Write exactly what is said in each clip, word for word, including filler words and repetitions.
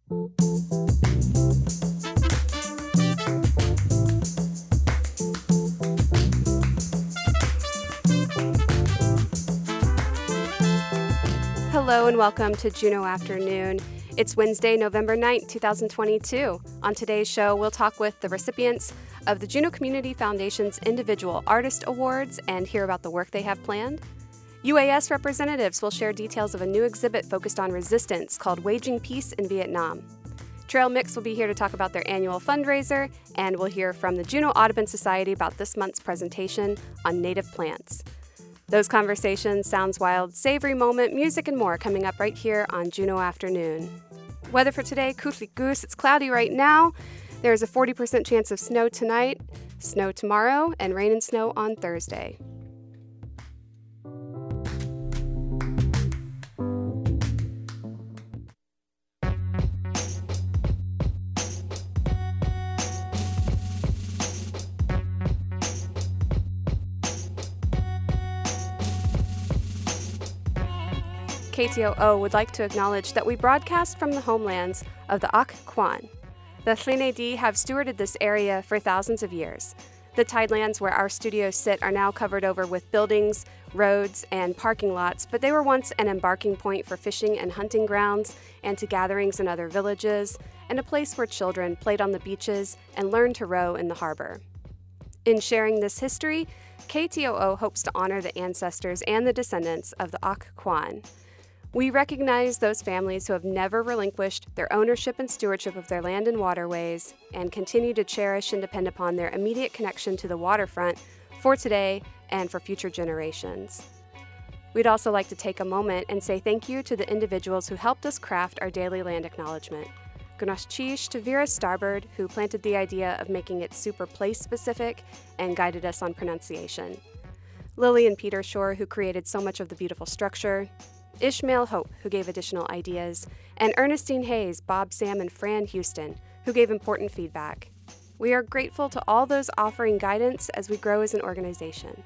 Hello and welcome to Juneau Afternoon. It's Wednesday, November ninth, twenty twenty-two. On today's show, we'll talk with the recipients of the Juneau Community Foundation's Individual Artist Awards and hear about the work they have planned. U A S representatives will share details of a new exhibit focused on resistance called Waging Peace in Vietnam. Trail Mix will be here to talk about their annual fundraiser, and we'll hear from the Juneau Audubon Society about this month's presentation on native plants. Those conversations, Sounds Wild, Savory Moment, music, and more coming up right here on Juneau Afternoon. Weather for today, Kuthlik Goose. It's cloudy right now. There's a forty percent chance of snow tonight, snow tomorrow, and rain and snow on Thursday. K T O O would like to acknowledge that we broadcast from the homelands of the Ak Kwan. The Thlene-Di have stewarded this area for thousands of years. The tidelands where our studios sit are now covered over with buildings, roads, and parking lots, but they were once an embarking point for fishing and hunting grounds, and to gatherings in other villages, and a place where children played on the beaches and learned to row in the harbor. In sharing this history, K T O O hopes to honor the ancestors and the descendants of the Ak Kwan. We recognize those families who have never relinquished their ownership and stewardship of their land and waterways and continue to cherish and depend upon their immediate connection to the waterfront for today and for future generations. We'd also like to take a moment and say thank you to the individuals who helped us craft our daily land acknowledgement. Gunashchish to Vera Starbird, who planted the idea of making it super place-specific and guided us on pronunciation. Lily and Peter Shore, who created so much of the beautiful structure. Ishmael Hope, who gave additional ideas, and Ernestine Hayes, Bob, Sam, and Fran Houston, who gave important feedback. We are grateful to all those offering guidance as we grow as an organization.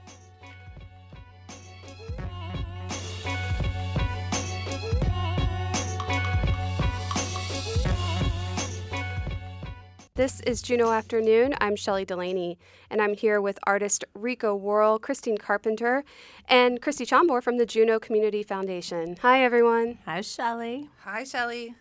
This is Juneau Afternoon. I'm Shelley Delaney, and I'm here with artist Rico Worrell, Christine Carpenter, and Christy Chambor from the Juneau Community Foundation. Hi, everyone. Hi, Shelley. Hi, Shelley.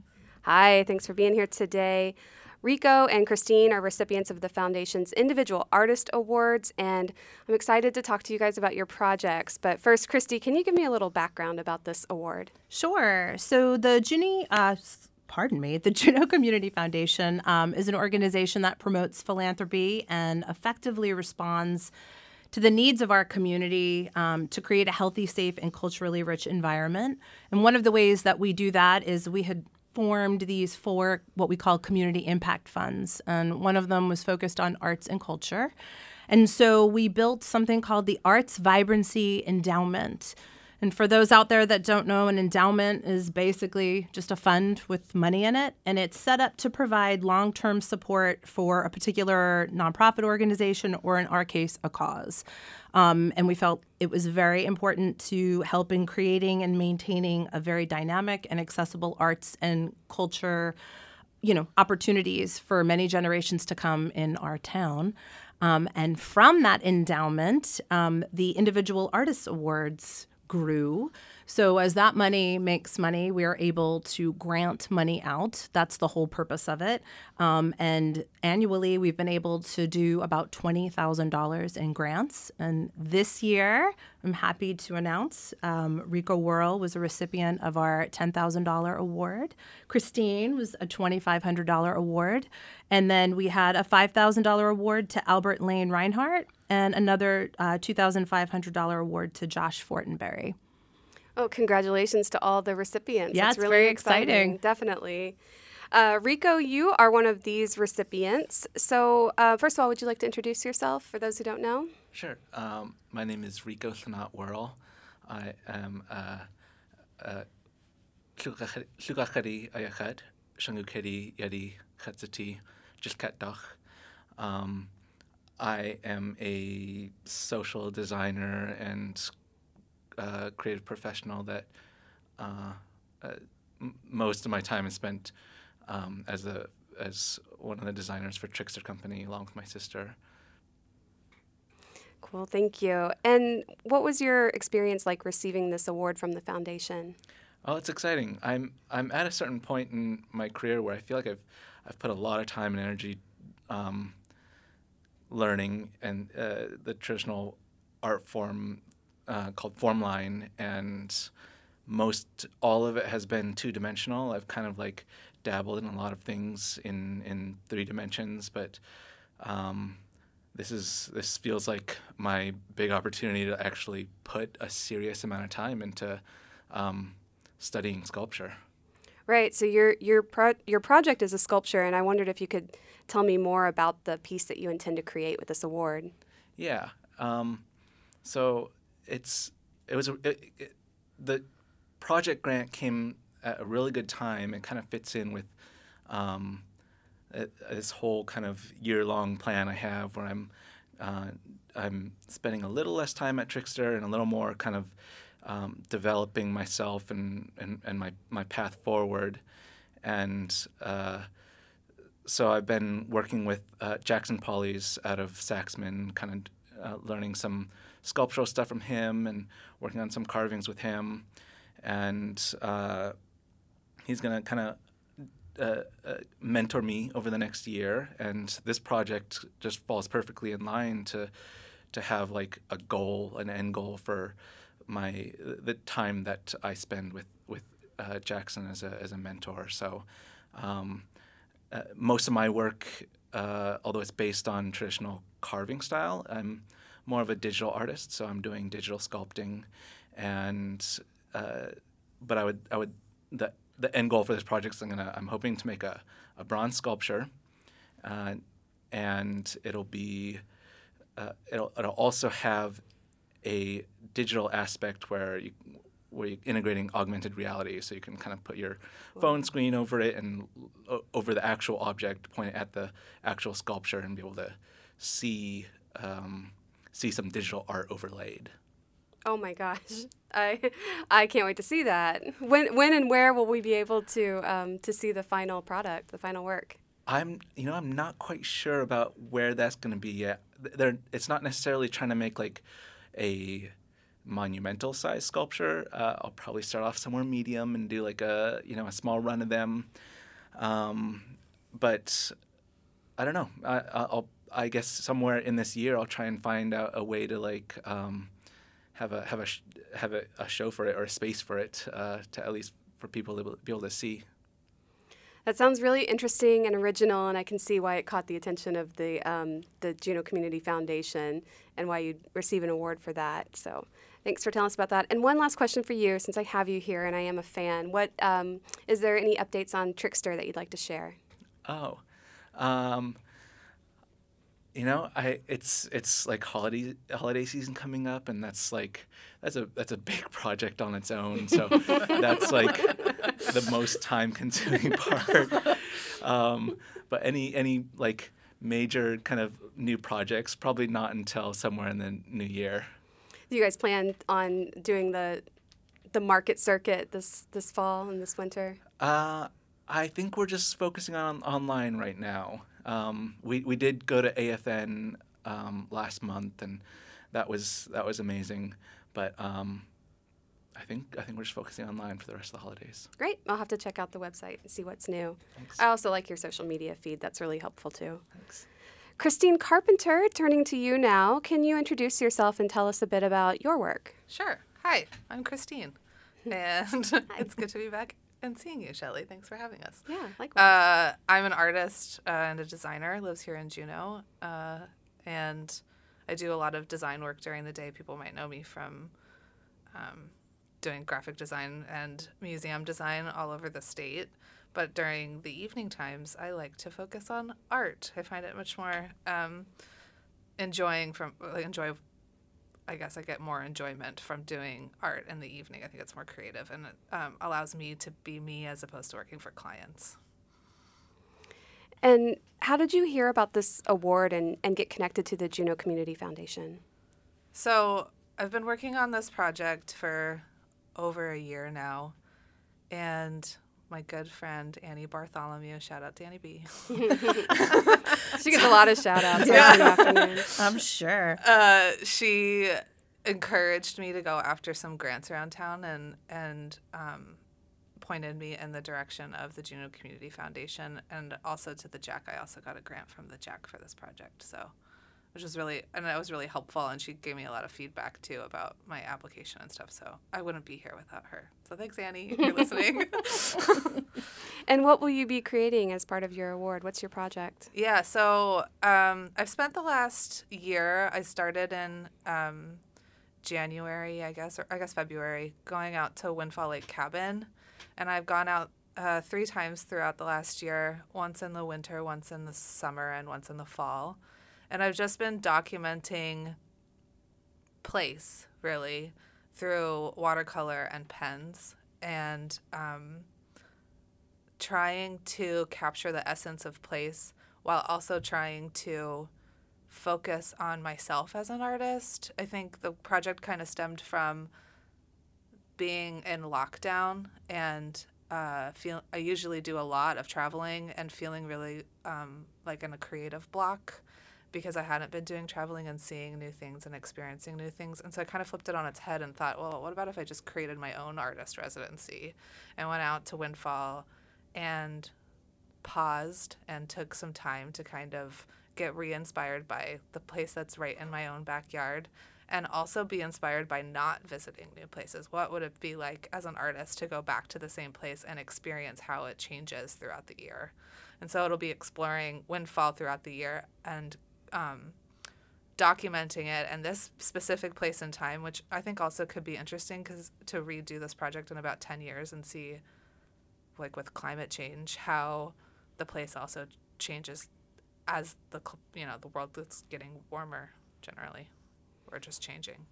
Hi, thanks for being here today. Rico and Christine are recipients of the Foundation's Individual Artist Awards, and I'm excited to talk to you guys about your projects. But first, Christy, can you give me a little background about this award? Sure. So the Junie, uh, pardon me, the Juneau Community Foundation um, is an organization that promotes philanthropy and effectively responds to the needs of our community um, to create a healthy, safe, and culturally rich environment. And one of the ways that we do that is we had formed these four what we call community impact funds. And one of them was focused on arts and culture. And so we built something called the Arts Vibrancy Endowment. And for those out there that don't know, an endowment is basically just a fund with money in it, and it's set up to provide long-term support for a particular nonprofit organization or, in our case, a cause. Um, and we felt it was very important to help in creating and maintaining a very dynamic and accessible arts and culture, you know, opportunities for many generations to come in our town. Um, and from that endowment, um, the Individual Artist Awards grew. So as that money makes money, we are able to grant money out. That's the whole purpose of it. Um, and annually, we've been able to do about twenty thousand dollars in grants. And this year, I'm happy to announce um, Rico Worrell was a recipient of our ten thousand dollars award. Christine was a twenty-five hundred dollars award. And then we had a five thousand dollars award to Albert Lane Reinhardt and another uh, two thousand five hundred dollars award to Josh Fortenberry. Oh, congratulations to all the recipients. Yeah, That's it's really very exciting. exciting. Definitely. Uh, Rico, you are one of these recipients. So uh, first of all, would you like to introduce yourself for those who don't know? Sure. Um, my name is Rico Thanat Worrell. I am Llugachari Ayachad, Shangukeri Yadi Khatsati Jishkatdach. Um I am a social designer and uh, creative professional that uh, uh, m- most of my time is spent um, as a as one of the designers for Trickster Company, along with my sister. Cool, thank you. And what was your experience like receiving this award from the foundation? Oh, it's exciting. I'm I'm at a certain point in my career where I feel like I've I've put a lot of time and energy um, learning and uh, the traditional art form uh, called formline, and most all of it has been two dimensional. I've kind of like dabbled in a lot of things in in three dimensions, but um, this is this feels like my big opportunity to actually put a serious amount of time into um, studying sculpture. Right. So your your pro- your project is a sculpture, and I wondered if you could tell me more about the piece that you intend to create with this award. Yeah. Um, so it's it was a, it, it, the project grant came at a really good time. It kind of fits in with um, it, this whole kind of year-long plan I have, where I'm uh, I'm spending a little less time at Trickster and a little more kind of Um, developing myself and, and, and my, my path forward. And uh, so I've been working with uh, Jackson Polys out of Saxman, kind of uh, learning some sculptural stuff from him and working on some carvings with him. And uh, he's going to kind of uh, uh, mentor me over the next year. And this project just falls perfectly in line to to have like a goal, an end goal for my the time that I spend with with uh, Jackson as a as a mentor. So um, uh, most of my work, uh, although it's based on traditional carving style, I'm more of a digital artist. So I'm doing digital sculpting, and uh, but I would I would the the end goal for this project is I'm gonna I'm hoping to make a, a bronze sculpture, uh, and it'll be uh, it'll it'll also have a digital aspect where you where you're integrating augmented reality, so you can kind of put your phone screen over it and o- over the actual object, point it at the actual sculpture, and be able to see um, see some digital art overlaid. Oh my gosh, I I can't wait to see that. When when and where will we be able to um, to see the final product, the final work? I'm you know I'm not quite sure about where that's going to be yet. They're, it's not necessarily trying to make like a monumental size sculpture. Uh, I'll probably start off somewhere medium and do like a you know a small run of them. Um, but I don't know. I, I'll I guess somewhere in this year I'll try and find out a way to like um, have a have a sh- have a, a show for it or a space for it uh, to at least for people to be able to see. That sounds really interesting and original, and I can see why it caught the attention of the um, the Juneau Community Foundation and why you'd receive an award for that. So thanks for telling us about that. And one last question for you, since I have you here and I am a fan. What um, is there any updates on Trickster that you'd like to share? Oh, um, you know, I it's it's like holiday holiday season coming up, and that's like that's a that's a big project on its own. So that's like the most time consuming part. Um, but any any like major kind of new projects, probably not until somewhere in the new year. Do you guys plan on doing the the market circuit this this fall and this winter? Uh, I think we're just focusing on online right now. Um, we we did go to A F N um, last month, and that was that was amazing. But um, I think I think we're just focusing online for the rest of the holidays. Great. I'll have to check out the website and see what's new. Thanks. I also like your social media feed. That's really helpful too. Thanks. Christine Carpenter, turning to you now. Can you introduce yourself and tell us a bit about your work? Sure. Hi, I'm Christine, and it's good to be back and seeing you, Shelley. Thanks for having us. Yeah, likewise. Uh, I'm an artist uh, and a designer, lives here in Juneau, uh, and I do a lot of design work during the day. People might know me from um, doing graphic design and museum design all over the state. But during the evening times, I like to focus on art. I find it much more um, enjoying from like, enjoy. I guess I get more enjoyment from doing art in the evening. I think it's more creative and it um, allows me to be me as opposed to working for clients. And how did you hear about this award and, and get connected to the Juneau Community Foundation? So I've been working on this project for over a year now, and my good friend Annie Bartholomew. Shout out to Annie B. She gets a lot of shout outs Yeah. in the afternoon. I'm sure. Uh, she encouraged me to go after some grants around town and and um, pointed me in the direction of the Juneau Community Foundation and also to the Jack. I also got a grant from the Jack for this project, so which was really and that was really helpful. And she gave me a lot of feedback too about my application and stuff. So I wouldn't be here without her. So thanks, Annie, if you're listening. And what will you be creating as part of your award? What's your project? Yeah, so um, I've spent the last year. I started in um, January, I guess, or I guess February, going out to Windfall Lake Cabin, and I've gone out uh, three times throughout the last year. Once in the winter, once in the summer, and once in the fall. And I've just been documenting place, really, through watercolor and pens, and um, trying to capture the essence of place while also trying to focus on myself as an artist. I think the project kind of stemmed from being in lockdown, and uh, feel I usually do a lot of traveling and feeling really um, like in a creative block, because I hadn't been doing traveling and seeing new things and experiencing new things. And so I kind of flipped it on its head and thought, well, what about if I just created my own artist residency and went out to Windfall and paused and took some time to kind of get re-inspired by the place that's right in my own backyard, and also be inspired by not visiting new places. What would it be like as an artist to go back to the same place and experience how it changes throughout the year? And so it'll be exploring Windfall throughout the year and Um, documenting it and this specific place in time, which I think also could be interesting because to redo this project in about ten years and see, like with climate change, how the place also changes as the cl- you know the world is getting warmer generally, or just changing.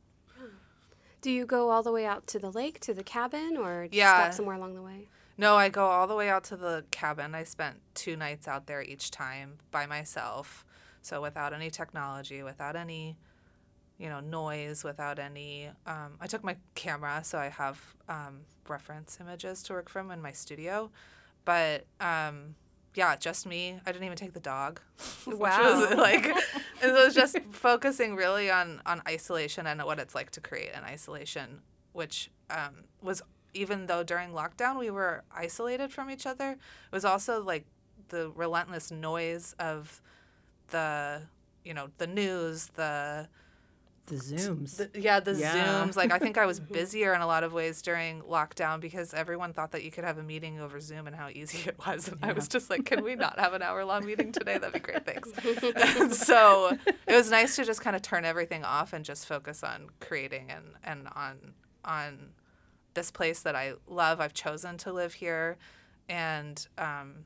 Do you go all the way out to the lake, to the cabin, or do you Yeah. stop somewhere along the way? No, I go all the way out to the cabin. I spent two nights out there each time by myself. So without any technology, without any, you know, noise, without any, um, I took my camera, so I have um, reference images to work from in my studio. But um, yeah, just me. I didn't even take the dog. Wow. Which was like, it was just focusing really on, on isolation and what it's like to create an isolation, which um, was, even though during lockdown we were isolated from each other, it was also like the relentless noise of the, you know, the news, the, The Zooms. the yeah, the Yeah. Zooms. Like, I think I was busier in a lot of ways during lockdown because everyone thought that you could have a meeting over Zoom and how easy it was. And I was just like, can we not have an hour-long meeting today? That'd be great, thanks. And so it was nice to just kind of turn everything off and just focus on creating and, and on on this place that I love. I've chosen to live here, and um,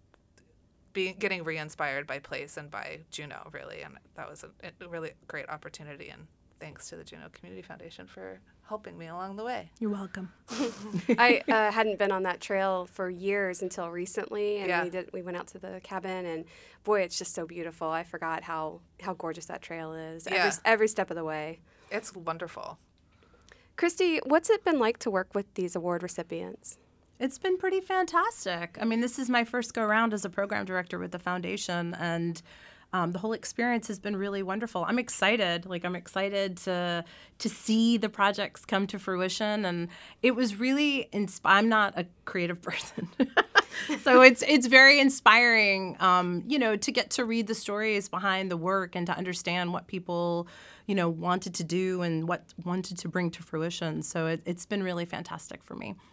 being getting re-inspired by place and by Juneau, really. And that was a, a really great opportunity, and thanks to the Juneau Community Foundation for helping me along the way. You're welcome. I uh, hadn't been on that trail for years until recently, and Yeah. we did. We went out to the cabin, and boy, it's just so beautiful. I forgot how, how gorgeous that trail is. Yeah. Every, every step of the way. It's wonderful. Christy, what's it been like to work with these award recipients? It's been pretty fantastic. I mean, this is my first go around as a program director with the foundation, and um, the whole experience has been really wonderful. I'm excited. Like, I'm excited to to see the projects come to fruition, and it was really. Insp- I'm not a creative person, so it's it's very inspiring. Um, you know, to get to read the stories behind the work and to understand what people, you know, wanted to do and what wanted to bring to fruition. So it, it's been really fantastic for me.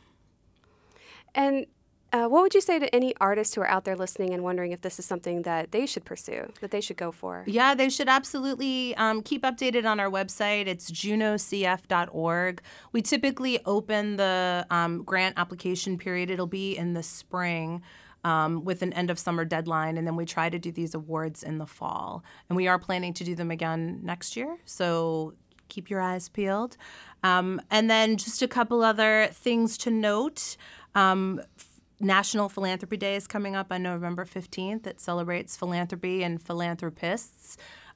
And uh, what would you say to any artists who are out there listening and wondering if this is something that they should pursue, that they should go for? Yeah, they should absolutely um, keep updated on our website. It's juneau c f dot org. We typically open the um, grant application period. It'll be in the spring um, with an end of summer deadline, and then we try to do these awards in the fall. And we are planning to do them again next year, so keep your eyes peeled. Um, and then just a couple other things to note. Um, National Philanthropy Day is coming up on November fifteenth. It celebrates philanthropy and philanthropists.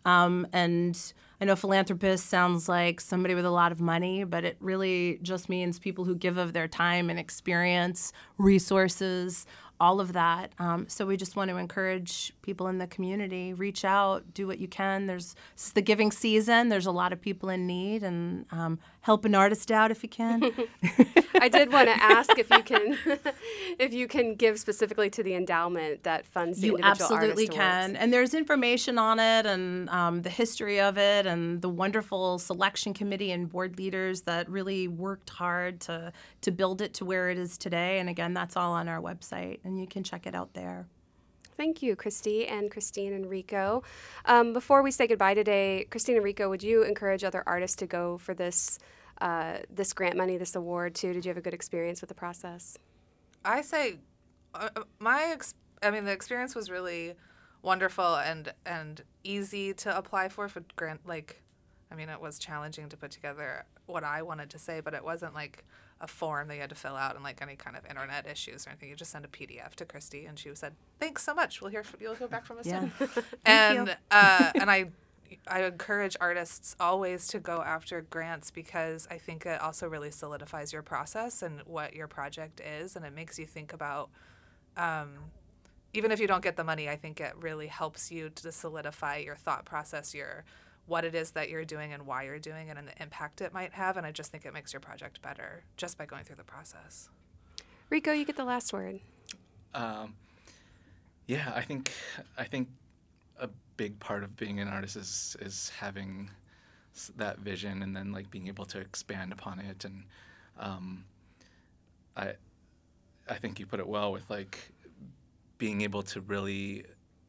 Um, and I know philanthropist sounds like somebody with a lot of money, but it really just means people who give of their time and experience, resources, all of that. Um, so we just want to encourage people in the community, reach out, do what you can. There's this is the giving season. There's a lot of people in need, and um, help an artist out if you can. I did want to ask if you can, if you can give specifically to the endowment that funds the You individual absolutely artist can. awards. And there's information on it, and um, the history of it, and the wonderful selection committee and board leaders that really worked hard to, to build it to where it is today. And again, that's all on our website, and you can check it out there. Thank you, Christy and Christine and Rico. Um, before we say goodbye today, Christine and Rico, would you encourage other artists to go for this uh, this grant money, this award too? Did you have a good experience with the process? I say, uh, my ex- I mean, the experience was really wonderful and and easy to apply for for grant. Like, I mean, it was challenging to put together what I wanted to say, but it wasn't like a form that you had to fill out and like any kind of internet issues or anything. You just send a P D F to Christy, and she said, "Thanks so much. We'll hear from, you'll hear back from us Yeah. soon." Thank and you. uh, and I I encourage artists always to go after grants because I think it also really solidifies your process and what your project is, and it makes you think about. Um, even if you don't get the money, I think it really helps you to solidify your thought process, your what it is that you're doing and why you're doing it and the impact it might have. And I just think it makes your project better just by going through the process. Rico, you get the last word. Um, yeah, I think I think a big part of being an artist is is having s- that vision and then like being able to expand upon it. And um, I I think you put it well with like being able to really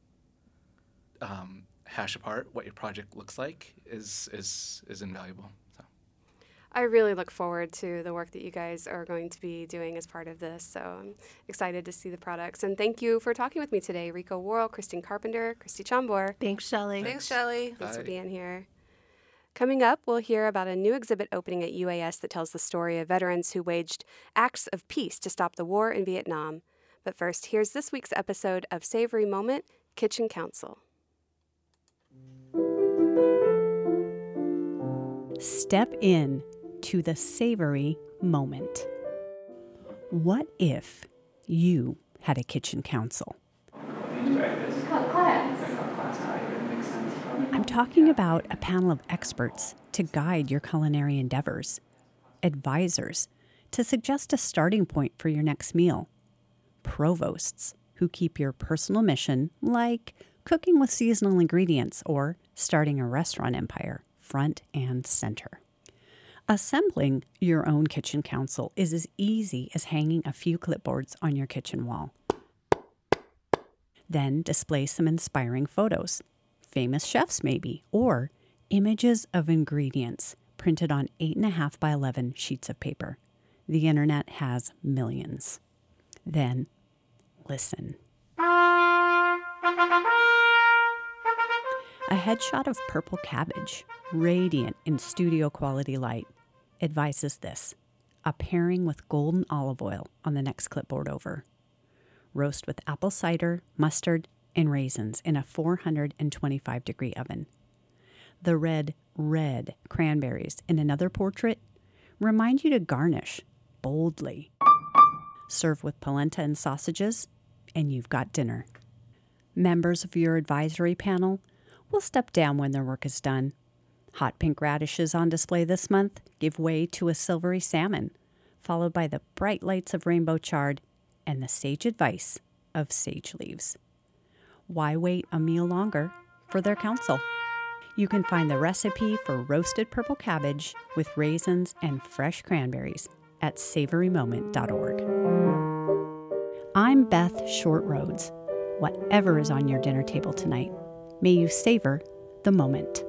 um, hash apart what your project looks like is is is invaluable. So. I really look forward to the work that you guys are going to be doing as part of this. So I'm excited to see the products. And thank you for talking with me today, Rico Worrell, Christine Carpenter, Christy Chambor. Thanks, Shelley. Thanks, Shelley. Thanks for Bye. being here. Coming up, we'll hear about a new exhibit opening at U A S that tells the story of veterans who waged acts of peace to stop the war in Vietnam. But first, here's this week's episode of Savory Moment, Kitchen Council. Step in to the savory moment. What if you had a kitchen council? I'm talking about a panel of experts to guide your culinary endeavors, advisors to suggest a starting point for your next meal, provosts who keep your personal mission, like cooking with seasonal ingredients or starting a restaurant empire, front and center. Assembling your own kitchen council is as easy as hanging a few clipboards on your kitchen wall. Then display some inspiring photos, famous chefs maybe, or images of ingredients printed on eight and a half by eleven sheets of paper. The internet has millions. Then listen. A headshot of purple cabbage, radiant in studio quality light, advises this: a pairing with golden olive oil on the next clipboard over. Roast with apple cider, mustard, and raisins in a four hundred twenty-five degree oven. The red, red cranberries in another portrait remind you to garnish boldly. Serve with polenta and sausages, and you've got dinner. Members of your advisory panel will step down when their work is done. Hot pink radishes on display this month give way to a silvery salmon, followed by the bright lights of rainbow chard and the sage advice of sage leaves. Why wait a meal longer for their council? You can find the recipe for roasted purple cabbage with raisins and fresh cranberries at savory moment dot org. I'm Beth Shortroads. Whatever is on your dinner table tonight, may you savor the moment.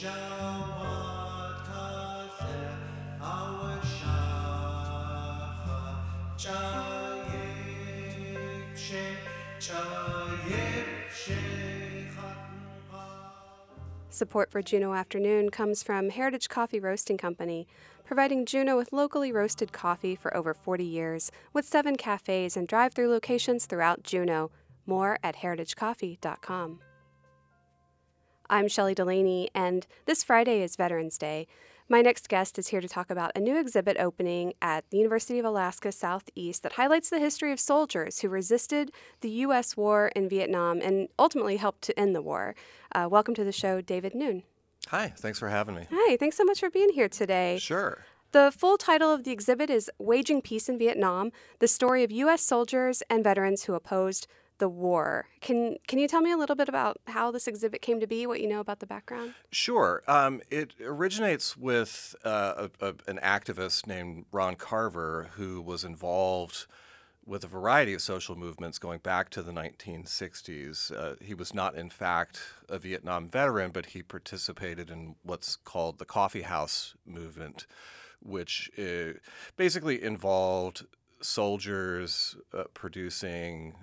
Support for Juneau Afternoon comes from Heritage Coffee Roasting Company, providing Juneau with locally roasted coffee for over forty years, with seven cafes and drive-through locations throughout Juneau. More at heritage coffee dot com. I'm Shelley Delaney, and this Friday is Veterans Day. My next guest is here to talk about a new exhibit opening at the University of Alaska Southeast that highlights the history of soldiers who resisted the U S war in Vietnam and ultimately helped to end the war. Uh, welcome to the show, David Noon. Hi, thanks for having me. Hi, thanks so much for being here today. Sure. The full title of the exhibit is Waging Peace in Vietnam, the story of U S soldiers and veterans who opposed the war. Can can you tell me a little bit about how this exhibit came to be, what you know about the background? Sure. Um, it originates with uh, a, a, an activist named Ron Carver who was involved with a variety of social movements going back to the nineteen sixties. Uh, he was not, in fact, a Vietnam veteran, but he participated in what's called the Coffee House movement, which uh, basically involved soldiers uh, producing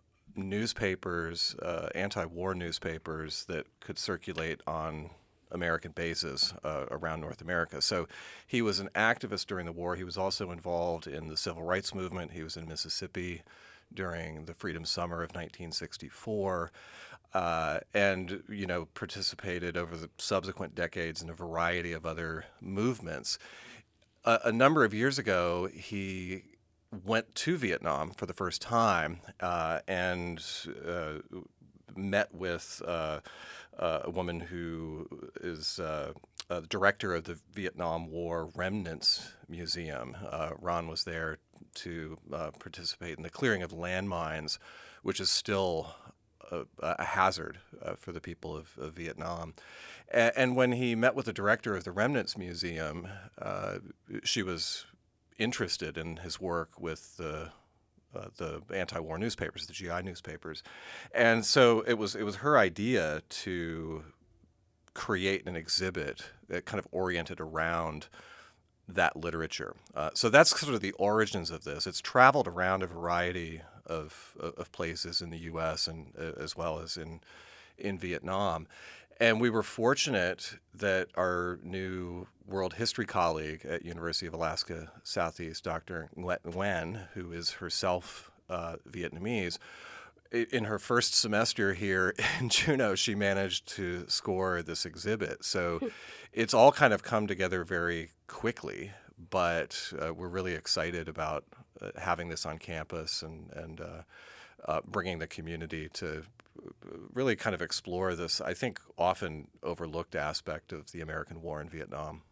newspapers, uh, anti-war newspapers that could circulate on American bases uh, around North America. So he was an activist during the war. He was also involved in the civil rights movement. He was in Mississippi during the Freedom Summer of nineteen sixty-four, uh, and you know participated over the subsequent decades in a variety of other movements. Uh, a number of years ago, he went to Vietnam for the first time uh, and uh, met with uh, uh, a woman who is uh, uh, director of the Vietnam War Remnants Museum. Uh, Ron was there to uh, participate in the clearing of landmines, which is still a, a hazard uh, for the people of, of Vietnam. A- and when he met with the director of the Remnants Museum, uh, she was interested in his work with the uh, the anti-war newspapers, the G I newspapers, and so it was it was her idea to create an exhibit that kind of oriented around that literature. Uh, so that's sort of the origins of this. It's traveled around a variety of of places in the U S and uh, as well as in in Vietnam. And we were fortunate that our new world history colleague at University of Alaska Southeast, Doctor Nguyen Nguyen, who is herself uh, Vietnamese, in her first semester here in Juneau, she managed to score this exhibit. So it's all kind of come together very quickly, but uh, we're really excited about uh, having this on campus and, and uh, uh, bringing the community to really kind of explore this, I think, often overlooked aspect of the American war in Vietnam.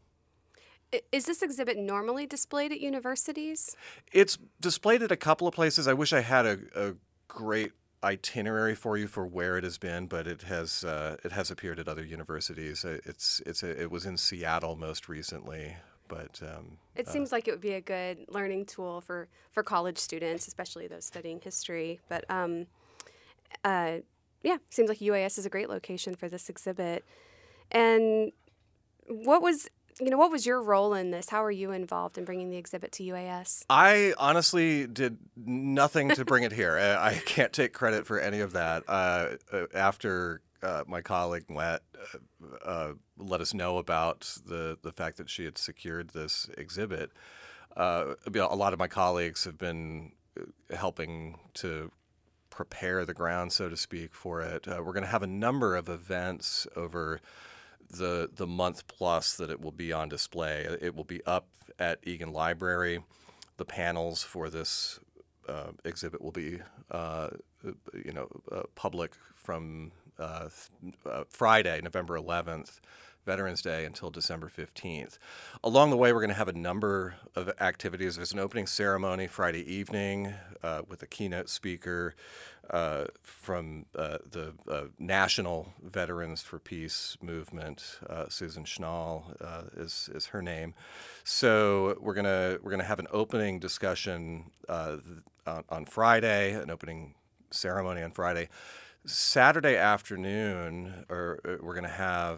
Is this exhibit normally displayed at universities? It's displayed at a couple of places. I wish I had a, a great itinerary for you for where it has been, but it has uh, it has appeared at other universities. It's it's a, it was in Seattle most recently. But um, it uh, seems like it would be a good learning tool for, for college students, especially those studying history. But um, uh, yeah, seems like U A S is a great location for this exhibit. And what was, you know, what was your role in this? How were you involved in bringing the exhibit to U A S? I honestly did nothing to bring it here. I, I can't take credit for any of that. Uh, after uh, my colleague Wet uh, uh, let us know about the, the fact that she had secured this exhibit, uh, a lot of my colleagues have been helping to prepare the ground, so to speak, for it. Uh, we're going to have a number of events over the the month plus that it will be on display. It will be up at Egan Library. The panels for this uh, exhibit will be, uh, you know, uh, public from uh, uh, Friday, November eleventh, Veterans Day, until December fifteenth. Along the way, we're going to have a number of activities. There's an opening ceremony Friday evening uh, with a keynote speaker uh, from uh, the uh, National Veterans for Peace movement. Uh, Susan Schnall uh, is is her name. So we're gonna we're gonna have an opening discussion uh, on, on Friday, an opening ceremony on Friday. Saturday afternoon, or we're going to have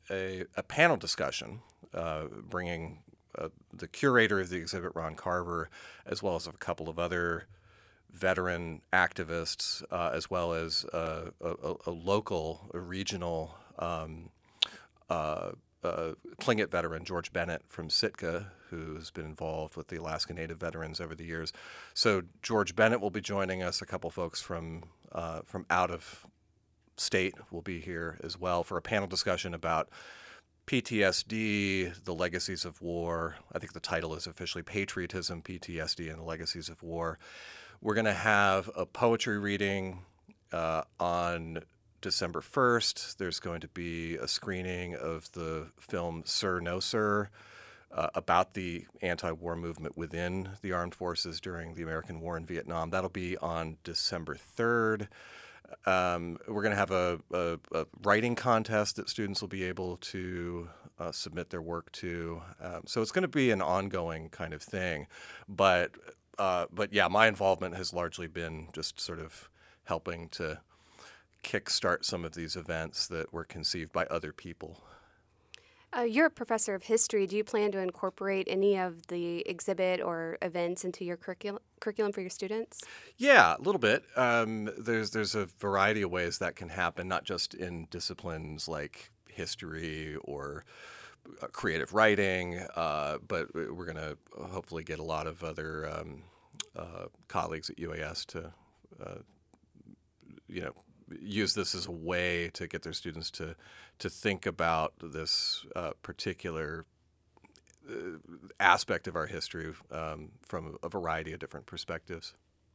a, a panel discussion, uh, bringing uh, the curator of the exhibit, Ron Carver, as well as a couple of other veteran activists, uh, as well as uh, a, a local, a regional um, uh, uh, Tlingit veteran, George Bennett from Sitka, who's been involved with the Alaska Native veterans over the years. So George Bennett will be joining us. A couple folks from uh, from out of state will be here as well for a panel discussion about P T S D, the legacies of war. I think the title is officially Patriotism, P T S D, and the Legacies of War. We're going to have a poetry reading uh, on December first. There's going to be a screening of the film Sir, No Sir, uh, about the anti-war movement within the armed forces during the American War in Vietnam. That'll be on December third. Um, we're going to have a, a, a writing contest that students will be able to uh, submit their work to. Um, so it's going to be an ongoing kind of thing. But, uh, but yeah, my involvement has largely been just sort of helping to kickstart some of these events that were conceived by other people. Uh, you're a professor of history. Do you plan to incorporate any of the exhibit or events into your curriculum curriculum for your students? Yeah, a little bit. Um, there's there's a variety of ways that can happen, not just in disciplines like history or uh, creative writing, uh, but we're going to hopefully get a lot of other um, uh, colleagues at U A S to, uh, you know, use this as a way to get their students to to think about this uh, particular uh, aspect of our history um, from a variety of different perspectives.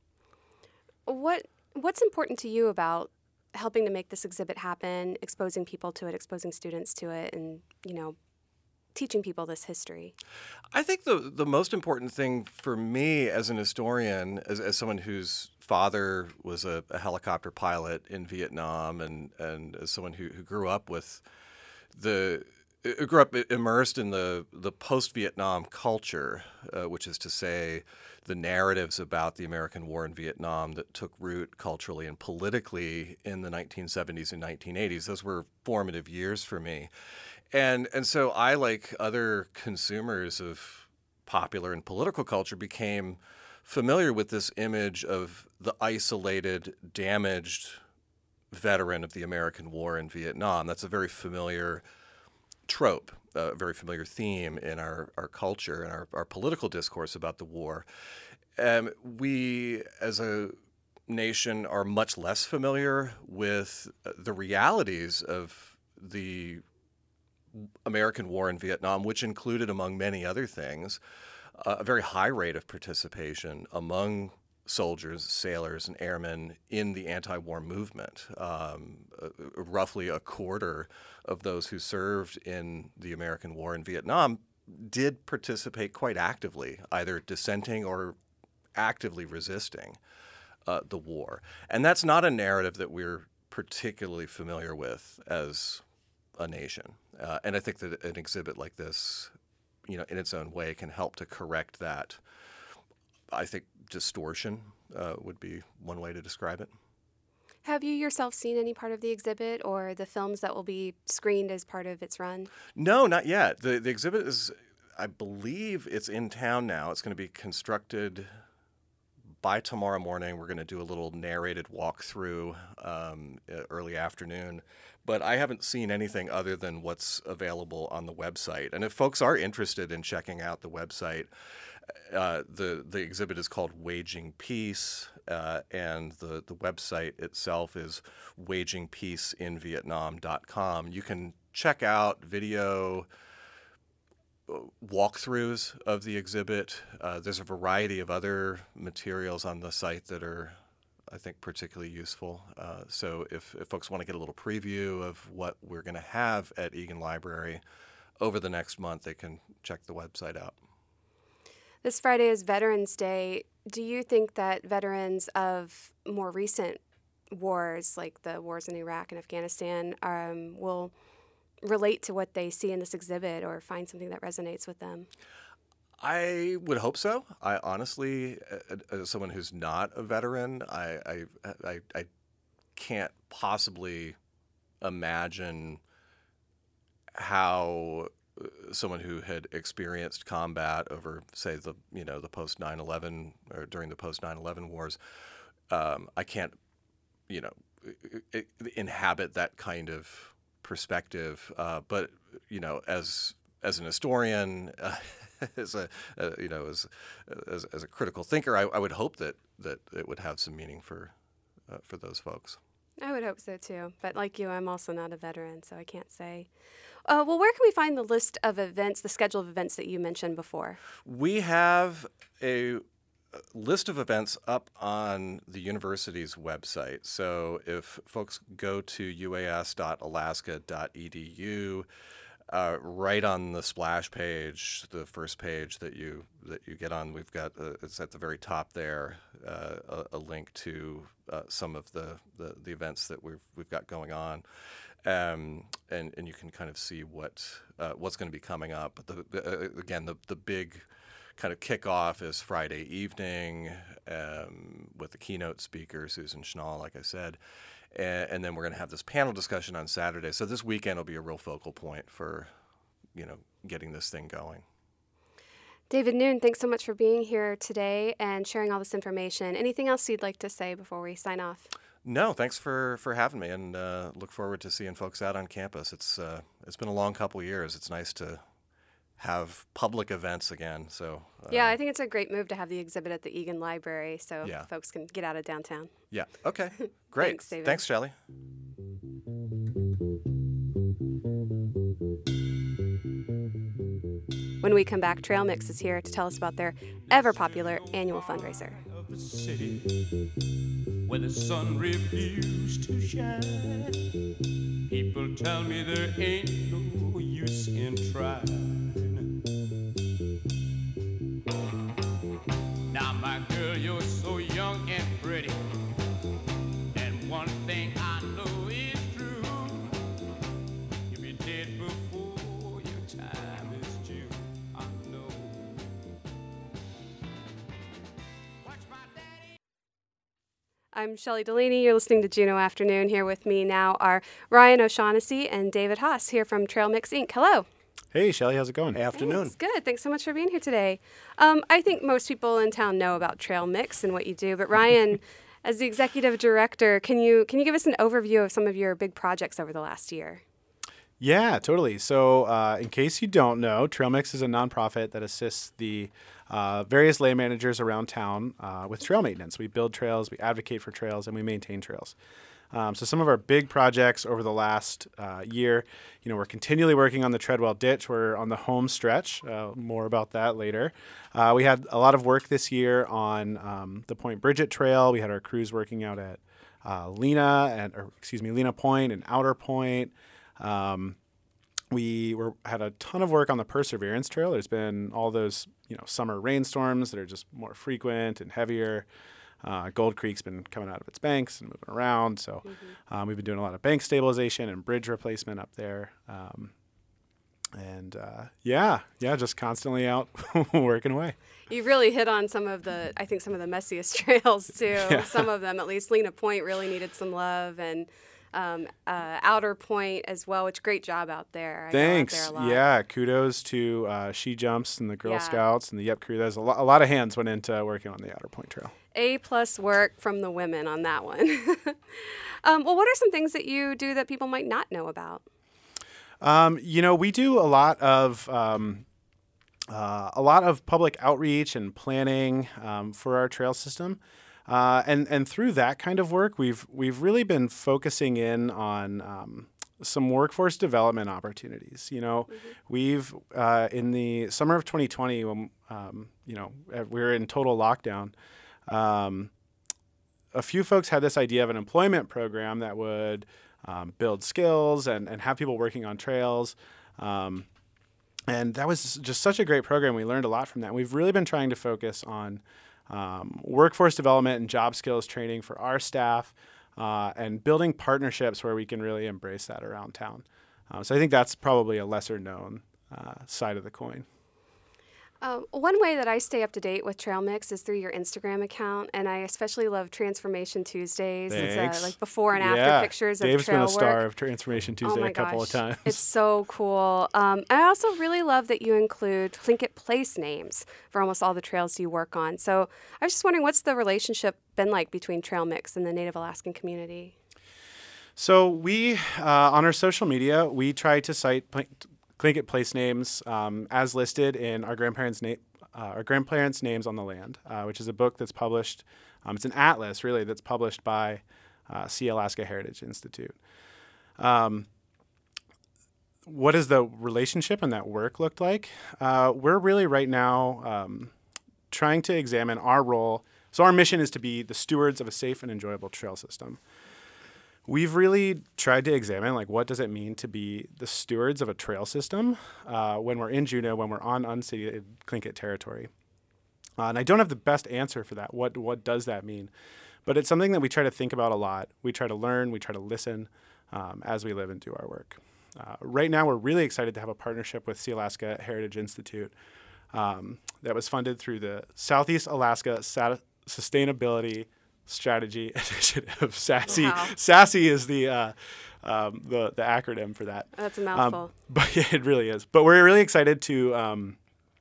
What what's important to you about helping to make this exhibit happen, exposing people to it, exposing students to it, and, you know, teaching people this history? I think the the most important thing for me as an historian, as, as someone whose father was a, a helicopter pilot in Vietnam, and, and as someone who, who grew up with the who grew up immersed in the the post-Vietnam culture, uh, which is to say, the narratives about the American war in Vietnam that took root culturally and politically in the nineteen seventies and nineteen eighties. Those were formative years for me. And and so I, like other consumers of popular and political culture, became familiar with this image of the isolated, damaged veteran of the American war in Vietnam. That's a very familiar trope, a very familiar theme in our, our culture and our, our political discourse about the war. Um, we, as a nation, are much less familiar with the realities of the American war in Vietnam, which included, among many other things, uh, a very high rate of participation among soldiers, sailors, and airmen in the anti-war movement. Um, uh, roughly a quarter of those who served in the American war in Vietnam did participate quite actively, either dissenting or actively resisting uh, the war. And that's not a narrative that we're particularly familiar with as a nation. Uh, and I think that an exhibit like this, you know, in its own way, can help to correct that. I think distortion uh, would be one way to describe it. Have you yourself seen any part of the exhibit or the films that will be screened as part of its run? No, not yet. The the exhibit is, I believe it's in town now. It's going to be constructed by tomorrow morning. We're going to do a little narrated walkthrough um, early afternoon. But I haven't seen anything other than what's available on the website. And if folks are interested in checking out the website, uh, the the exhibit is called Waging Peace, uh, and the, the website itself is waging peace in vietnam dot com. You can check out video walkthroughs of the exhibit. Uh, there's a variety of other materials on the site that are, I think, particularly useful. Uh, so if, if folks want to get a little preview of what we're going to have at Egan Library over the next month, they can check the website out. This Friday is Veterans Day. Do you think that veterans of more recent wars, like the wars in Iraq and Afghanistan, um, will relate to what they see in this exhibit or find something that resonates with them? I would hope so. I honestly, as someone who's not a veteran, I I, I, I can't possibly imagine how someone who had experienced combat over, say, the you know the post nine eleven or during the post nine eleven wars, um, I can't, you know, I- I- inhabit that kind of perspective. Uh, but you know, as as an historian, uh, as a uh, you know, as, as as a critical thinker, I, I would hope that that it would have some meaning for uh, for those folks. I would hope so too. But like you, I'm also not a veteran, so I can't say. Uh, well, where can we find the list of events, the schedule of events that you mentioned before? We have a list of events up on the university's website. So if folks go to u a s dot alaska dot e d u, uh, right on the splash page, the first page that you that you get on, we've got uh, it's at the very top there, uh, a, a link to uh, some of the, the, the events that we've we've got going on. Um, and, and you can kind of see what uh, what's going to be coming up. But the, the, uh, again, the the big kind of kickoff is Friday evening um, with the keynote speaker, Susan Schnall, like I said. And, and then we're going to have this panel discussion on Saturday. So this weekend will be a real focal point for, you know, getting this thing going. David Noon, thanks so much for being here today and sharing all this information. Anything else you'd like to say before we sign off? No, thanks for, for having me, and uh, look forward to seeing folks out on campus. It's uh, it's been a long couple of years. It's nice to have public events again. So uh, Yeah, I think it's a great move to have the exhibit at the Egan Library so Yeah. folks can get out of downtown. yeah, okay, great. Thanks, David. Thanks, Shelley. When we come back, Trail Mix is here to tell us about their ever-popular annual fundraiser. Of the city where the sun refused to shine. People tell me there ain't no use in trying. Now, my girl, you're so young and pretty, and one thing I know is true. You'll be dead before your time is due. I know. Watch my daddy. I'm Shelley Delaney. You're listening to Juneau Afternoon. Here with me now are Ryan O'Shaughnessy and David Haas here from Trail Mix Incorporated. Hello. Hey, Shelly, how's it going? Afternoon. It's good. Thanks so much for being here today. Um, I think most people in town know about Trail Mix and what you do, but Ryan, as the executive director, can you can you give us an overview of some of your big projects over the last year? Yeah, totally. So, uh, in case you don't know, Trail Mix is a nonprofit that assists the uh, various lay managers around town uh, with trail maintenance. We build trails, we advocate for trails, and we maintain trails. Um, so some of our big projects over the last uh, year, you know, we're continually working on the Treadwell Ditch. We're on the home stretch. Uh, more about that later. Uh, we had a lot of work this year on um, the Point Bridget Trail. We had our crews working out at uh, Lena and, or excuse me, Lena Point and Outer Point. Um, we were had a ton of work on the Perseverance Trail. There's been all those, you know, summer rainstorms that are just more frequent and heavier. Uh, Gold Creek's been coming out of its banks and moving around, so mm-hmm. um, we've been doing a lot of bank stabilization and bridge replacement up there. Um, and uh, yeah, yeah, just constantly out working away. You've really hit on some of the, I think, some of the messiest trails too. Yeah. Some of them, at least Lena Point, really needed some love, and um, uh, Outer Point as well. Which great job out there. I Thanks. Go out there a lot. Yeah, kudos to uh, She Jumps and the Girl Yeah. Scouts and the Yep crew. There's a, lo- a lot of hands went into working on the Outer Point Trail. A plus work from the women on that one. um, well, what are some things that you do that people might not know about? Um, you know, we do a lot of um, uh, a lot of public outreach and planning um, for our trail system, uh, and and through that kind of work, we've we've really been focusing in on um, some workforce development opportunities. You know, mm-hmm. we've uh, in the summer of twenty twenty, when um, you know we were in total lockdown. Um, a few folks had this idea of an employment program that would um, build skills and, and have people working on trails. Um, and that was just such a great program. We learned a lot from that. We've really been trying to focus on um, workforce development and job skills training for our staff uh, and building partnerships where we can really embrace that around town. Um, so I think that's probably a lesser known uh, side of the coin. Um, one way that I stay up to date with Trail Mix is through your Instagram account, and I especially love Transformation Tuesdays. It's Thanks. uh, like before and after Yeah. pictures Dave's of trail been a star work. of Transformation Oh Tuesday my a couple gosh. of times. It's so cool. Um, I also really love that you include Tlingit place names for almost all the trails you work on. So I was just wondering, what's the relationship been like between Trail Mix and the Native Alaskan community? So we, uh, on our social media, we try to cite pl- Tlingit place names um, as listed in our grandparents' na- uh, our grandparents' names on the land, uh, which is a book that's published. Um, it's an atlas, really, that's published by uh, Sea Alaska Heritage Institute. Um, what does the relationship and that work look like? Uh, we're really right now um, trying to examine our role. So our mission is to be the stewards of a safe and enjoyable trail system. We've really tried to examine, like, what does it mean to be the stewards of a trail system uh, when we're in Juneau, when we're on unceded Tlingit territory. Uh, and I don't have the best answer for that. What what does that mean? But it's something that we try to think about a lot. We try to learn. We try to listen um, as we live and do our work. Uh, right now, we're really excited to have a partnership with Sea Alaska Heritage Institute um, that was funded through the Southeast Alaska Sat- Sustainability Strategy Initiative. SASSY. Wow. SASSY is the, uh, um, the the acronym for that. That's a mouthful. Um, but yeah, it really is. But we're really excited to um,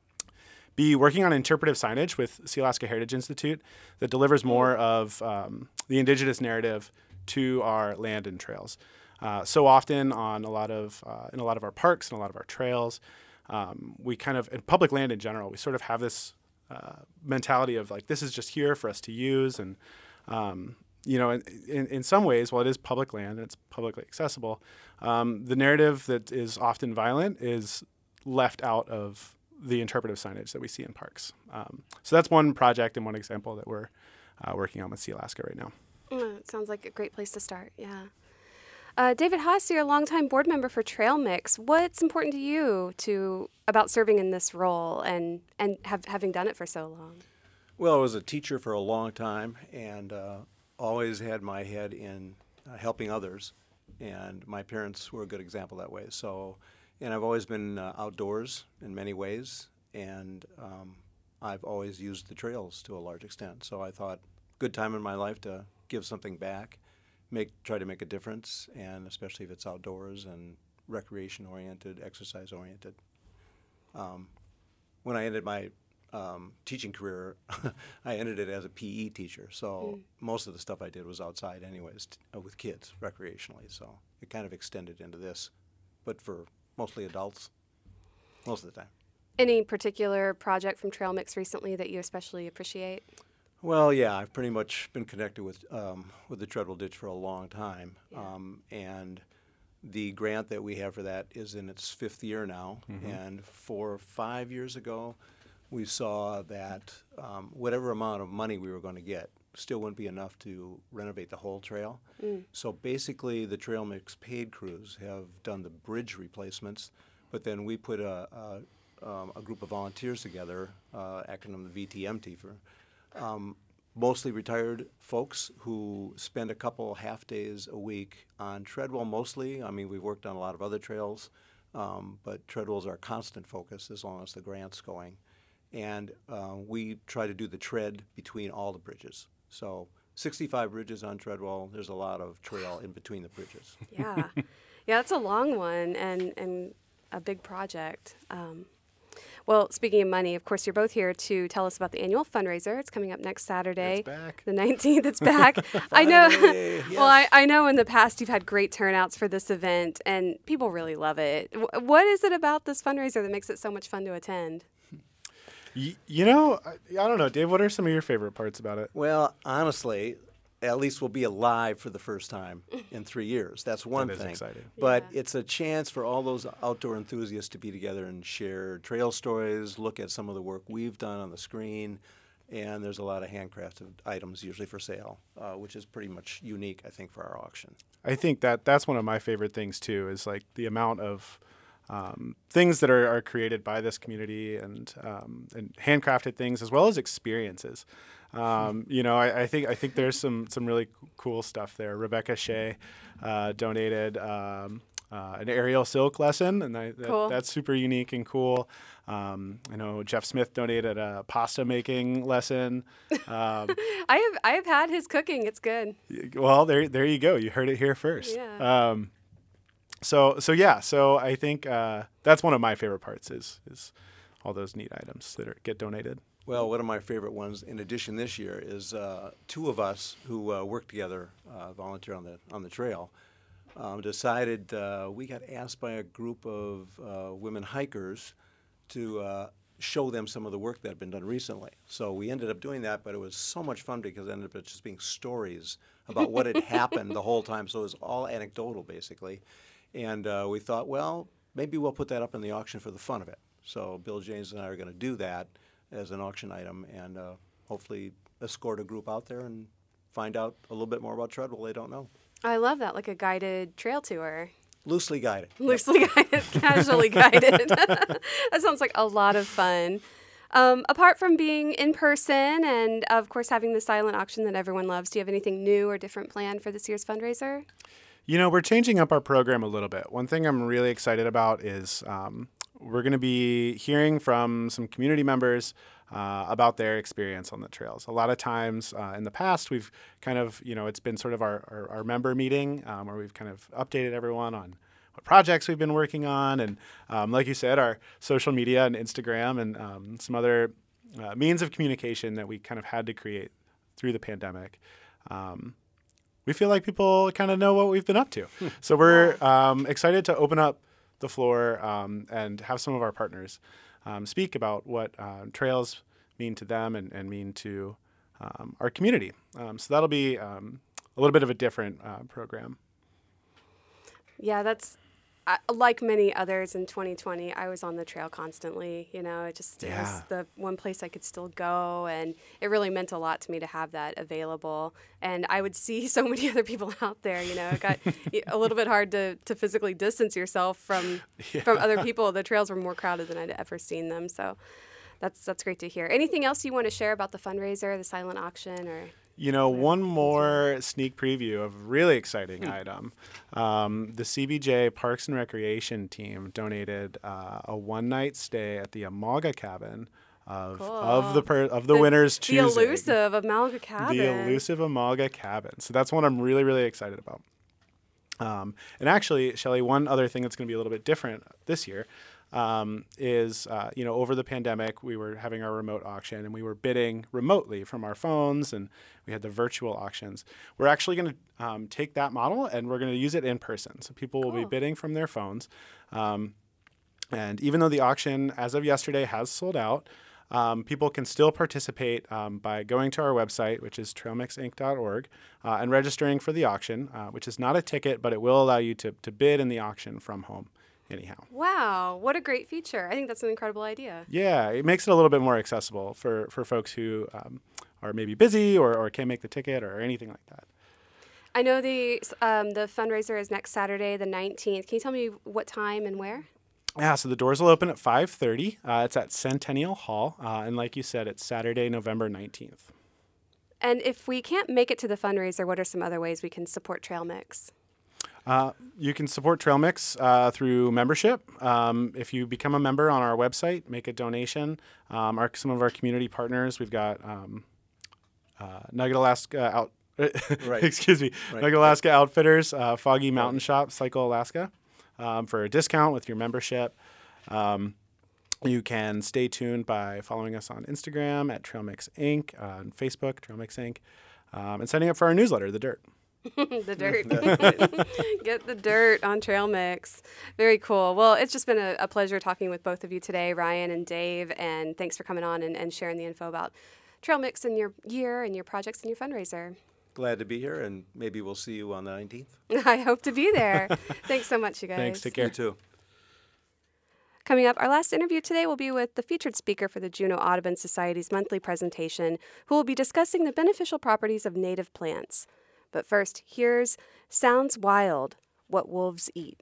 be working on interpretive signage with Sea Alaska Heritage Institute that delivers more of um, the indigenous narrative to our land and trails. Uh, so often on a lot of uh, in a lot of our parks and a lot of our trails, um, we kind of in public land in general, we sort of have this uh, mentality of like, this is just here for us to use. And um, you know, in, in, in some ways, while it is public land and it's publicly accessible, um, the narrative that is often violent is left out of the interpretive signage that we see in parks. Um, so that's one project and one example that we're uh, working on with Sea Alaska right now. Mm, it sounds like a great place to start, yeah. Uh, David Haas, you're a longtime board member for Trail Mix. What's important to you to about serving in this role and, and have, having done it for so long? Well, I was a teacher for a long time and uh, always had my head in uh, helping others. And my parents were a good example that way. So, and I've always been uh, outdoors in many ways. And um, I've always used the trails to a large extent. So I thought, good time in my life to give something back, make try to make a difference, and especially if it's outdoors and recreation-oriented, exercise-oriented. Um, when I ended my um, teaching career, I ended it as a P E teacher. So mm. most of the stuff I did was outside anyways, t- uh, with kids, recreationally. So it kind of extended into this, but for mostly adults, most of the time. Any particular project from Trail Mix recently that you especially appreciate? Well, yeah, I've pretty much been connected with um, with the Treadwell Ditch for a long time, Yeah. um, and the grant that we have for that is in its fifth year now. Mm-hmm. And four or five years ago, we saw that um, whatever amount of money we were going to get still wouldn't be enough to renovate the whole trail. Mm. So basically, the Trail Mix paid crews have done the bridge replacements, but then we put a, a, um, a group of volunteers together, uh, acronym the V T M T for. Um, mostly retired folks who spend a couple half days a week on Treadwell mostly. I mean, we've worked on a lot of other trails, um, but Treadwell's our constant focus as long as the grant's going. And uh, we try to do the tread between all the bridges. So sixty-five bridges on Treadwell, there's a lot of trail in between the bridges. Yeah. Yeah, that's a long one and, and a big project. Um, Well, speaking of money, of course, you're both here to tell us about the annual fundraiser. It's coming up next Saturday. It's back. The nineteenth, it's back. I know. Yes. Well, I, I know in the past you've had great turnouts for this event, and people really love it. W- what is it about this fundraiser that makes it so much fun to attend? Y- you know, I, I don't know, Dave, what are some of your favorite parts about it? Well, honestly, at least we'll be alive for the first time in three years. That's one That is thing. exciting. But Yeah. it's a chance for all those outdoor enthusiasts to be together and share trail stories, look at some of the work we've done on the screen, and there's a lot of handcrafted items usually for sale, uh, which is pretty much unique, I think, for our auction. I think that that's one of my favorite things too, is like the amount of um, things that are, are created by this community and um, and handcrafted things as well as experiences. Um, you know, I, I think I think there's some some really c- cool stuff there. Rebecca Shea uh, donated um, uh, an aerial silk lesson, and I, that, Cool. that's super unique and cool. Um, I know Jeff Smith donated a pasta making lesson. Um, I have I have had his cooking. It's good. well, there there you go. You heard it here first. Yeah. Um, so so yeah. So I think uh, that's one of my favorite parts is is all those neat items that are, get donated. Well, one of my favorite ones, in addition this year, is uh, two of us who uh, work together, uh, volunteer on the on the trail, um, decided uh, we got asked by a group of uh, women hikers to uh, show them some of the work that had been done recently. So we ended up doing that, but it was so much fun because it ended up just being stories about what had happened the whole time. So it was all anecdotal, basically. And uh, we thought, well, maybe we'll put that up in the auction for the fun of it. So Bill James and I are going to do that as an auction item and uh, hopefully escort a group out there and find out a little bit more about Treadwell they don't know. I love that, like a guided trail tour. Loosely guided. Loosely guided, casually guided. That sounds like a lot of fun. Um, apart from being in person and, of course, having the silent auction that everyone loves, do you have anything new or different planned for this year's fundraiser? You know, we're changing up our program a little bit. One thing I'm really excited about is um, we're going to be hearing from some community members uh, about their experience on the trails. A lot of times uh, in the past, we've kind of, you know, it's been sort of our, our, our member meeting um, where we've kind of updated everyone on what projects we've been working on. And um, like you said, our social media and Instagram and um, some other uh, means of communication that we kind of had to create through the pandemic. Um, we feel like people kind of know what we've been up to. So we're um, excited to open up the floor um, and have some of our partners um, speak about what uh, trails mean to them and, and mean to um, our community. Um, so that'll be um, a little bit of a different uh, program. Yeah, that's uh, like many others in twenty twenty. I was on the trail constantly. You know, it just it was Yeah. the one place I could still go, and it really meant a lot to me to have that available. And I would see so many other people out there. You know, it got a little bit hard to, to physically distance yourself from from other people. The trails were more crowded than I'd ever seen them. So that's that's great to hear. Anything else you want to share about the fundraiser, the silent auction, or? You know, one more sneak preview of a really exciting item. Um, the C B J Parks and Recreation team donated uh, a one-night stay at the Amalga Cabin of Cool. of the per, of the, winners The choosing. elusive Amalga Cabin. The elusive Amalga Cabin. So that's one I'm really, really excited about. Um, and actually, Shelley, one other thing that's going to be a little bit different this year um, is, uh, you know, over the pandemic, we were having our remote auction and we were bidding remotely from our phones and we had the virtual auctions. We're actually going to um, take that model and we're going to use it in person. So people will be Cool. bidding from their phones. Um, and even though the auction, as of yesterday, has sold out, Um, people can still participate um, by going to our website, which is trail mix inc dot org, uh, and registering for the auction, uh, which is not a ticket, but it will allow you to, to bid in the auction from home anyhow. Wow, what a great feature. I think that's an incredible idea. Yeah, it makes it a little bit more accessible for, for folks who um, are maybe busy or, or can't make the ticket or anything like that. I know the um, the fundraiser is next Saturday, the nineteenth. Can you tell me what time and where? Yeah, so the doors will open at five thirty. Uh, it's at Centennial Hall. Uh, and like you said, it's Saturday, November nineteenth. And if we can't make it to the fundraiser, what are some other ways we can support Trail Mix? Uh, you can support Trail Mix uh, through membership. Um, if you become a member on our website, make a donation. Um, our, some of our community partners, we've got um, uh, Nugget Alaska Out. Right. Excuse me, Right. Nugget Alaska Outfitters, uh, Foggy Mountain Shop, Cycle Alaska. Um, for a discount with your membership. Um, you can stay tuned by following us on Instagram at Trail Mix Incorporated, uh, on Facebook, Trail Mix Incorporated, um, and signing up for our newsletter, The Dirt. The dirt. Get the dirt on Trail Mix. Very cool. Well, it's just been a, a pleasure talking with both of you today, Ryan and Dave, and thanks for coming on and, and sharing the info about Trail Mix and your year and your projects and your fundraiser. Glad to be here, and maybe we'll see you on the nineteenth. I hope to be there. Thanks so much, you guys. Thanks, take care. You too. Coming up, our last interview today will be with the featured speaker for the Juneau Audubon Society's monthly presentation, who will be discussing the beneficial properties of native plants. But first, here's Sounds Wild, What Wolves Eat.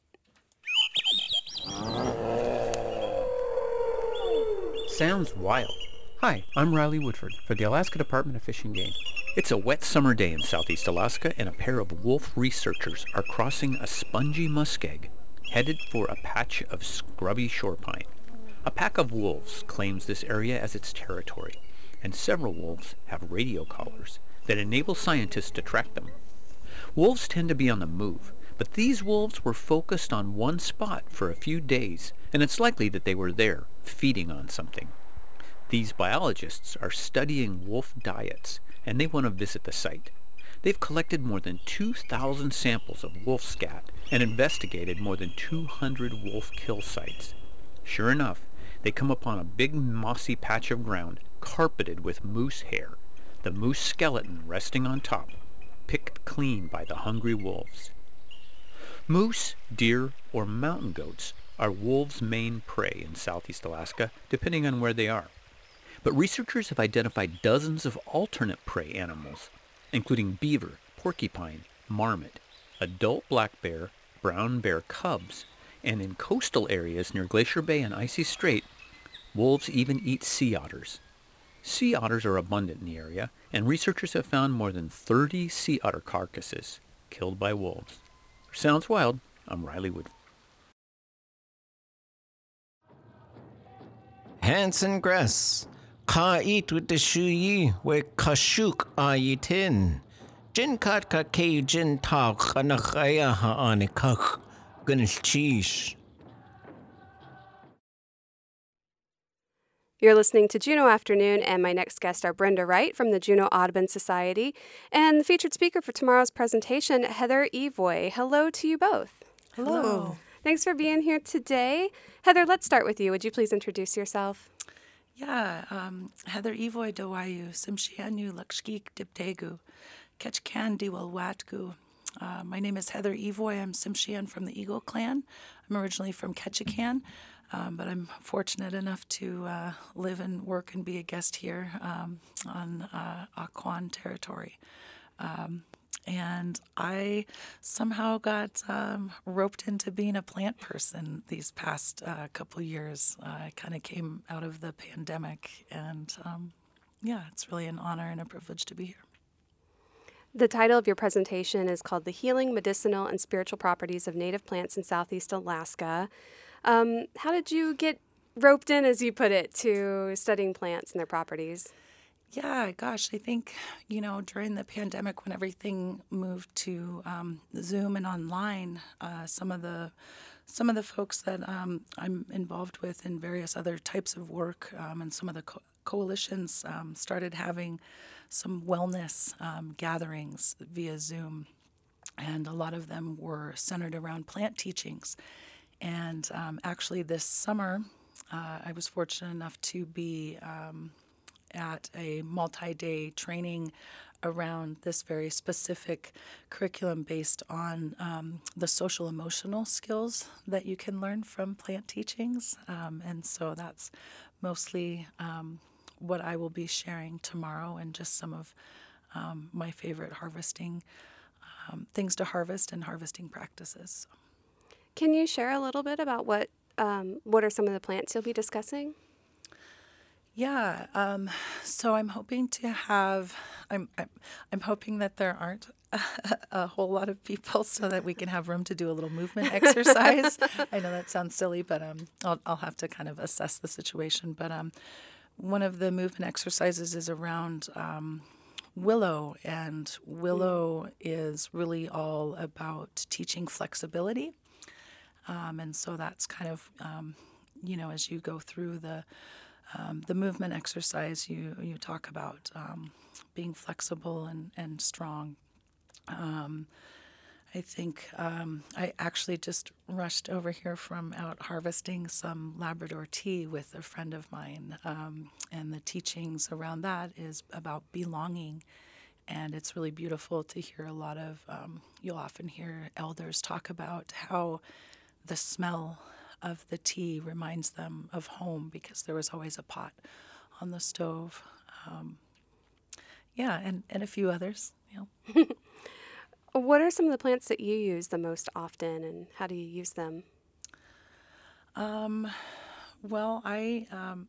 Sounds wild. Hi, I'm Riley Woodford for the Alaska Department of Fish and Game. It's a wet summer day in southeast Alaska, and a pair of wolf researchers are crossing a spongy muskeg headed for a patch of scrubby shore pine. A pack of wolves claims this area as its territory, and several wolves have radio collars that enable scientists to track them. Wolves tend to be on the move, but these wolves were focused on one spot for a few days, and it's likely that they were there, feeding on something. These biologists are studying wolf diets, and they want to visit the site. They've collected more than two thousand samples of wolf scat and investigated more than two hundred wolf kill sites. Sure enough, they come upon a big mossy patch of ground carpeted with moose hair, the moose skeleton resting on top, picked clean by the hungry wolves. Moose, deer, or mountain goats are wolves' main prey in southeast Alaska, depending on where they are. But researchers have identified dozens of alternate prey animals, including beaver, porcupine, marmot, adult black bear, brown bear cubs, and in coastal areas near Glacier Bay and Icy Strait, wolves even eat sea otters. Sea otters are abundant in the area, and researchers have found more than thirty sea otter carcasses killed by wolves. For Sounds Wild, I'm Riley Woodford. Hanson Gress, ka eat with the shu yi, we kashuk a yitin. Jin kat ka ke jin ta khanakaya ha anikak, gunnish cheesh. You're listening to Juneau Afternoon, and my next guests are Brenda Wright from the Juneau Audubon Society and the featured speaker for tomorrow's presentation, Heather Evoy. Hello to you both. Hello. Thanks for being here today. Heather, let's start with you. Would you please introduce yourself? Yeah, um, Heather Evoy Dawayu, Simshianu Lakshkik Diptegu, Ketchkan Diwal Watgu. Uh, my name is Heather Evoy. I'm Simshian from the Eagle Clan. I'm originally from Ketchikan. Um, but I'm fortunate enough to uh, live and work and be a guest here um, on uh, Occoquan territory. Um, and I somehow got um, roped into being a plant person these past uh, couple years. Uh, I kind of came out of the pandemic, and um, yeah, it's really an honor and a privilege to be here. The title of your presentation is called The Healing, Medicinal, and Spiritual Properties of Native Plants in Southeast Alaska. Um, how did you get roped in, as you put it, to studying plants and their properties? Yeah, gosh, I think, you know, during the pandemic when everything moved to um, Zoom and online, uh, some of the some of the folks that um, I'm involved with in various other types of work um, and some of the co- coalitions um, started having some wellness um, gatherings via Zoom, and a lot of them were centered around plant teachings. And um, actually this summer, uh, I was fortunate enough to be um, at a multi-day training around this very specific curriculum based on um, the social emotional skills that you can learn from plant teachings. Um, and so that's mostly um, what I will be sharing tomorrow, and just some of um, my favorite harvesting, um, things to harvest and harvesting practices. Can you share a little bit about what um, what are some of the plants you'll be discussing? Yeah, um, so I'm hoping to have. I'm, I'm I'm hoping that there aren't a, a whole lot of people, so that we can have room to do a little movement exercise. I know that sounds silly, but um, I'll I'll have to kind of assess the situation. But um, one of the movement exercises is around um, willow, and willow mm. is really all about teaching flexibility. Um, and so that's kind of, um, you know, as you go through the um, the movement exercise, you you talk about um, being flexible and, and strong. Um, I think um, I actually just rushed over here from out harvesting some Labrador tea with a friend of mine, um, and the teachings around that is about belonging. And it's really beautiful to hear a lot of, um, you'll often hear elders talk about how the smell of the tea reminds them of home, because there was always a pot on the stove. Um, yeah, and, and a few others. You know. What are some of the plants that you use the most often, and how do you use them? Um, well, I, um,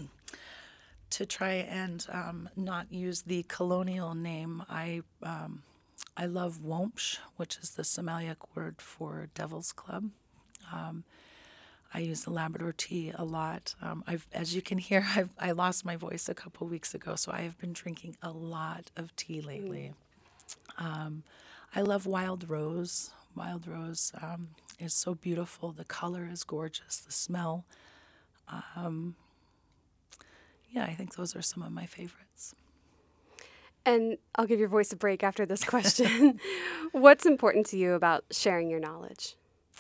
to try and um, not use the colonial name, I um, I love Wompsh, which is the Somaliac word for Devil's Club. Um, I use the Labrador tea a lot. Um, I've, as you can hear, I've, I lost my voice a couple weeks ago, so I have been drinking a lot of tea lately. Um, I love wild rose. Wild rose um, is so beautiful. The color is gorgeous. The smell. Um, yeah, I think those are some of my favorites. And I'll give your voice a break after this question. What's important to you about sharing your knowledge?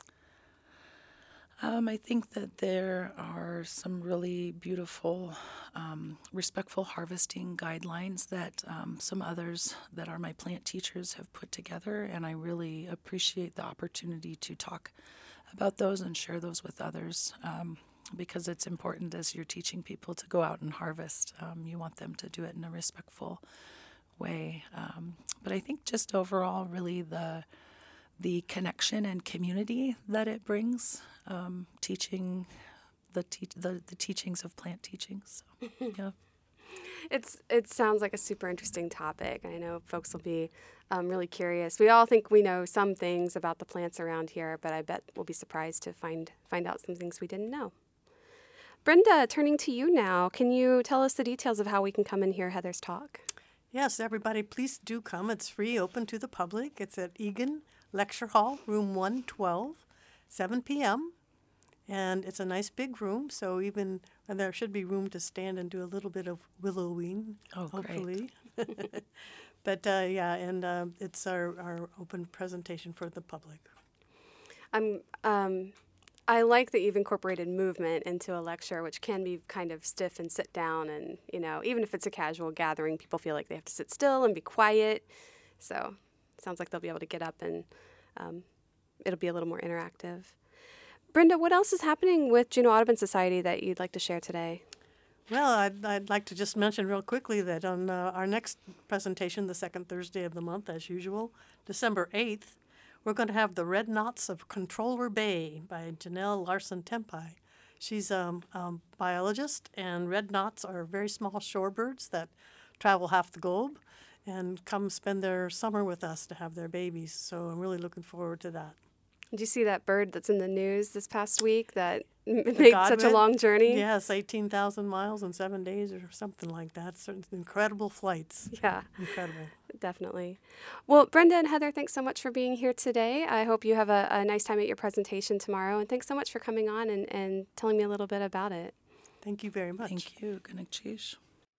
Um, I think that there are some really beautiful, um, respectful harvesting guidelines that um, some others that are my plant teachers have put together, and I really appreciate the opportunity to talk about those and share those with others, um, because it's important as you're teaching people to go out and harvest. Um, you want them to do it in a respectful way. Um, but I think just overall, really the the connection and community that it brings, um, teaching the, te- the the teachings of plant teachings. So, yeah. It's it sounds like a super interesting topic. I know folks will be um, really curious. We all think we know some things about the plants around here, but I bet we'll be surprised to find find out some things we didn't know. Brenda, turning to you now, can you tell us the details of how we can come and hear Heather's talk? Yes, everybody, please do come. It's free, open to the public. It's at Egan Lecture Hall, room one twelve, seven p.m. And it's a nice big room, so even and there should be room to stand and do a little bit of willowing, oh, hopefully. But uh, yeah, and uh, it's our, our open presentation for the public. I'm um, I like that you've incorporated movement into a lecture, which can be kind of stiff and sit down, and you know, even if it's a casual gathering, people feel like they have to sit still and be quiet. So it sounds like they'll be able to get up and um, it'll be a little more interactive. Brenda, what else is happening with Juneau Audubon Society that you'd like to share today? Well, I'd, I'd like to just mention real quickly that on uh, our next presentation, the second Thursday of the month, as usual, December eighth, we're going to have The Red Knots of Controller Bay by Janelle Larson-Tempai. She's a um, um, biologist, and red knots are very small shorebirds that travel half the globe and come spend their summer with us to have their babies. So I'm really looking forward to that. Did you see that bird that's in the news this past week that m- made such a long journey? Yes, eighteen thousand miles in seven days or something like that. So incredible flights. Yeah. Incredible. Definitely. Well, Brenda and Heather, thanks so much for being here today. I hope you have a, a nice time at your presentation tomorrow. And thanks so much for coming on and, and telling me a little bit about it. Thank you very much. Thank you. Good cheese.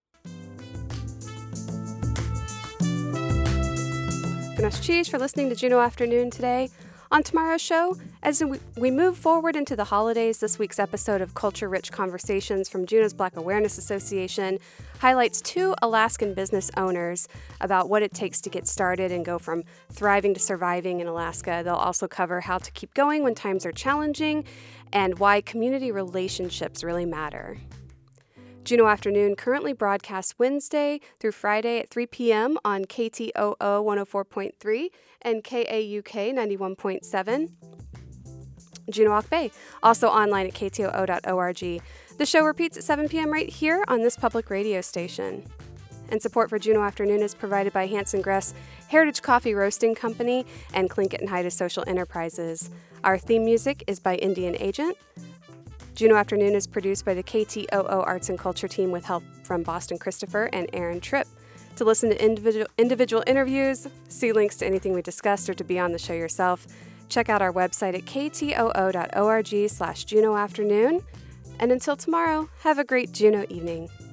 Good cheese for listening to Juneau Afternoon today. On tomorrow's show, as we move forward into the holidays, this week's episode of Culture Rich Conversations from Juneau's Black Awareness Association highlights two Alaskan business owners about what it takes to get started and go from thriving to surviving in Alaska. They'll also cover how to keep going when times are challenging and why community relationships really matter. Juneau Afternoon currently broadcasts Wednesday through Friday at three p.m. on K T O O one oh four point three and K A U K ninety-one point seven. Juneau Bay, also online at K T O O dot org. The show repeats at seven p.m. right here on this public radio station. And support for Juneau Afternoon is provided by Hanson Gress, Heritage Coffee Roasting Company, and Tlingit and Haida Social Enterprises. Our theme music is by Indian Agent. Juneau Afternoon is produced by the K T O O Arts and Culture team with help from Boston Christopher and Aaron Tripp. To listen to individual, individual interviews, see links to anything we discussed, or to be on the show yourself, check out our website at K T O O dot org slash Juneau Afternoon. And until tomorrow, have a great Juneau evening.